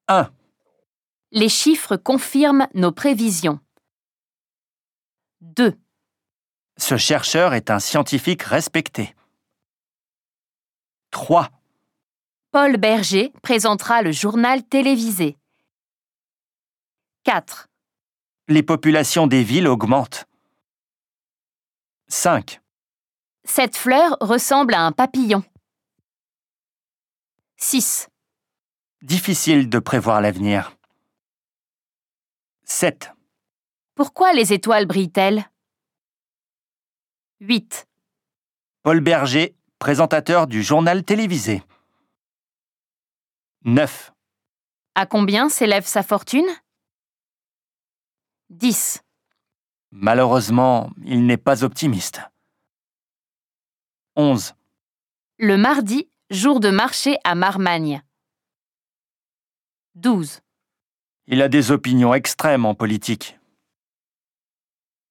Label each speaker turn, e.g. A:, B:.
A: 1.
B: Les chiffres confirment nos prévisions. 2.
A: Ce chercheur est un scientifique respecté. 3.
B: Paul Berger présentera le journal télévisé. 4.
A: Les populations des villes augmentent. 5.
B: Cette fleur ressemble à un papillon. 6.
A: Difficile de prévoir l'avenir. 7.
B: Pourquoi les étoiles brillent-elles? 8.
A: Paul Berger, présentateur du journal télévisé. 9.
B: À combien s'élève sa fortune? 10.
A: Malheureusement, il n'est pas optimiste. 11.
B: Le mardi, jour de marché à Marmagne. 12.
A: Il a des opinions extrêmes en politique.